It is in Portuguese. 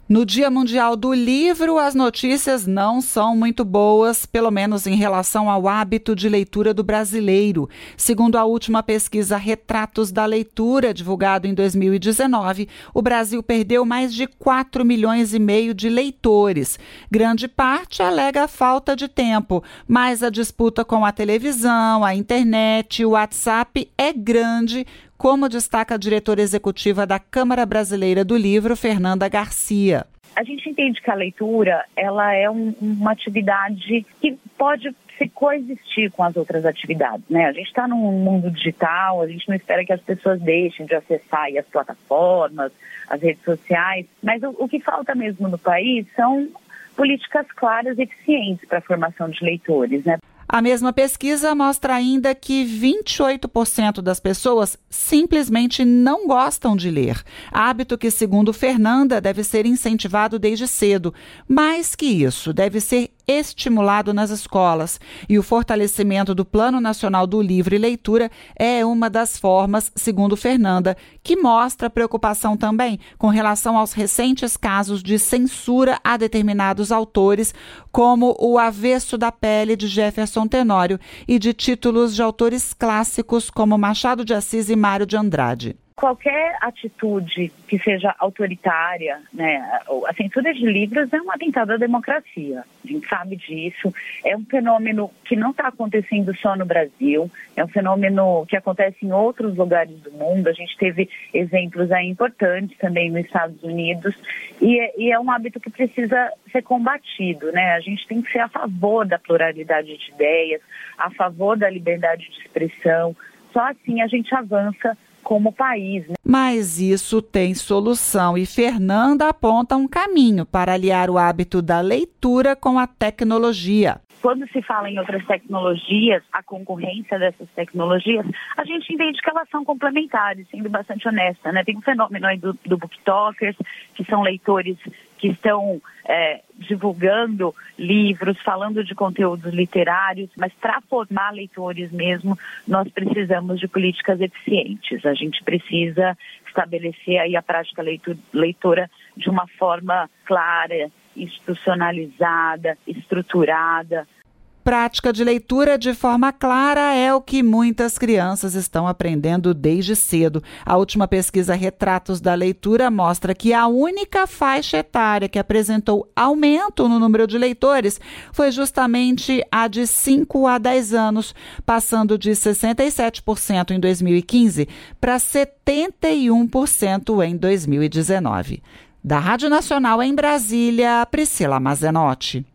No Dia Mundial do Livro, as notícias não são muito boas, pelo menos em relação ao hábito de leitura do brasileiro. Segundo a última pesquisa Retratos da Leitura, divulgada em 2019, o Brasil perdeu mais de 4,5 milhões de leitores. Grande parte alega falta de tempo, mas a disputa com a televisão, a internet e o WhatsApp é grande, como destaca a diretora executiva da Câmara Brasileira do Livro, Fernanda Garcia. A gente entende que a leitura ela é uma atividade que pode se coexistir com as outras atividades, né? A gente está num mundo digital, a gente não espera que as pessoas deixem de acessar as plataformas, as redes sociais, mas o que falta mesmo no país são políticas claras e eficientes para a formação de leitores, né? A mesma pesquisa mostra ainda que 28% das pessoas simplesmente não gostam de ler. Hábito que, segundo Fernanda, deve ser incentivado desde cedo. Mais que isso, deve ser estimulado nas escolas. E o fortalecimento do Plano Nacional do Livro e Leitura é uma das formas, segundo Fernanda, que mostra preocupação também com relação aos recentes casos de censura a determinados autores, como O Avesso da Pele, de Jefferson Tenório, e de títulos de autores clássicos como Machado de Assis e Mário de Andrade. Qualquer atitude que seja autoritária, né, a censura de livros é um atentado à democracia. A gente sabe disso. É um fenômeno que não está acontecendo só no Brasil, é um fenômeno que acontece em outros lugares do mundo. A gente teve exemplos aí importantes também nos Estados Unidos e é um hábito que precisa ser combatido, né? A gente tem que ser a favor da pluralidade de ideias, a favor da liberdade de expressão. Só assim a gente avança como país, né? Mas isso tem solução e Fernanda aponta um caminho para aliar o hábito da leitura com a tecnologia. Quando se fala em outras tecnologias, a concorrência dessas tecnologias, a gente entende que elas são complementares, sendo bastante honesta, né? Tem um fenômeno aí do booktokers, que são leitores que estão divulgando livros, falando de conteúdos literários, mas para formar leitores mesmo, nós precisamos de políticas eficientes. A gente precisa estabelecer aí a prática leitora de uma forma clara, institucionalizada, estruturada. Prática de leitura de forma clara é o que muitas crianças estão aprendendo desde cedo. A última pesquisa Retratos da Leitura mostra que a única faixa etária que apresentou aumento no número de leitores foi justamente a de 5 a 10 anos, passando de 67% em 2015 para 71% em 2019. Da Rádio Nacional em Brasília, Priscila Mazenotti.